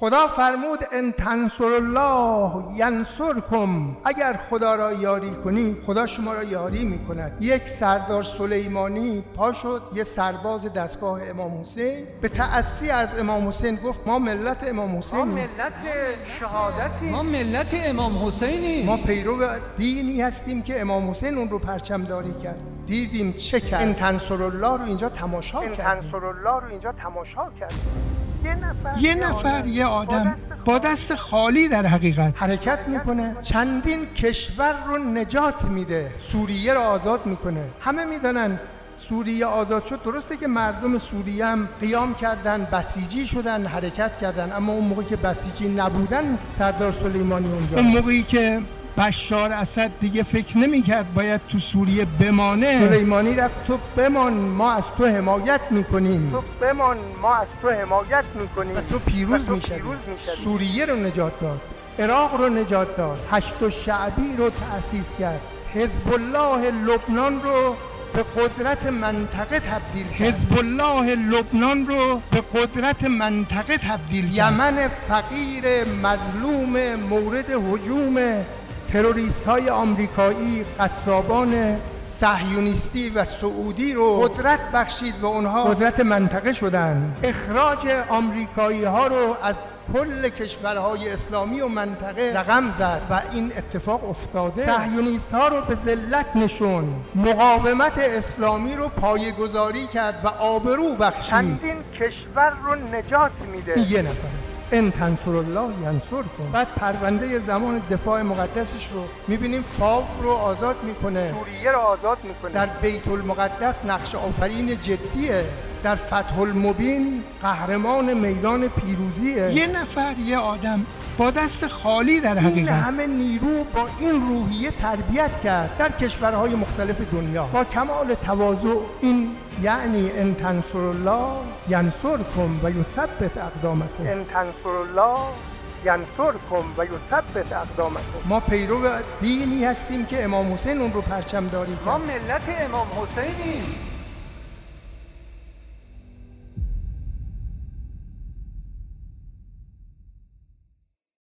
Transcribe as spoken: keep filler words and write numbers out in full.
خدا فرمود ان تنصر الله ینصرکم، اگر خدا را یاری کنید خدا شما را یاری میکند. یک سردار سلیمانی پا شد، یه سرباز دستگاه امام حسین، به تأسی از امام حسین گفت ما ملت امام حسینیم، ما ملت شهادتی، ما ملت امام حسینیم، ما پیرو دینی هستیم که امام حسین اون رو پرچمداری کرد. دیدیم چه کرد؟ ان تنصر الله رو اینجا تماشا کرد. ان تنصر الله رو اینجا تماشا کرد. یه نفر یه نفر یه آدم با دست خالی در حقیقت حرکت میکنه، چندین کشور رو نجات میده، سوریه رو آزاد میکنه. همه میدونن سوریه آزاد شد، درسته که مردم سوریه هم قیام کردن، بسیجی شدن، حرکت کردن، اما اون موقعی که بسیجی نبودن سردار سلیمانی اونجا، اون موقعی که بشار اسد دیگه فکر نمی‌کرد باید تو سوریه بمانه، سلیمانی رفت تو بمان ما از تو حمایت میکنیم، تو بمان ما از تو حمایت میکنیم و تو پیروز میشی. سوریه رو نجات داد، عراق رو نجات داد، هشت شعبی رو تأسیس کرد، حزب الله لبنان رو به قدرت منطقه تبدیل کرد، حزب الله لبنان رو به قدرت منطقه تبدیل کرد. یمن فقیر مظلوم مورد هجوم تروریست های آمریکایی، قصابان صهیونیستی و سعودی رو قدرت بخشید و اونها قدرت منطقه شدن. اخراج آمریکایی ها رو از کل کشورهای اسلامی و منطقه رقم زد و این اتفاق افتاده. صهیونیست ها رو به ذلت نشون، مقاومت اسلامی رو پایه‌گذاری کرد و آبرو بخشید. چندین کشور رو نجات میده. یه نفر ان تنصر الله ینصرکم. بعد پرونده زمان دفاع مقدسش رو میبینیم، فاو رو آزاد میکنه، سوریه رو آزاد میکنه، در بیت المقدس نقش آفرین جدیه، در فتح المبین قهرمان میدان پیروزیه. یه نفر یه آدم با دست خالی در این حقیقت همه نیرو با این روحیه تربیت کرد در کشورهای مختلف دنیا با کمال تواضع. این یعنی ان تنصر الله ینصرکم و یثبت اقدامکم. ان تنصر الله ینصرکم و یثبت اقدامکم. ما پیرو دینی هستیم که امام حسین اون رو پرچمداری کرد. ما ملت امام حسینیم.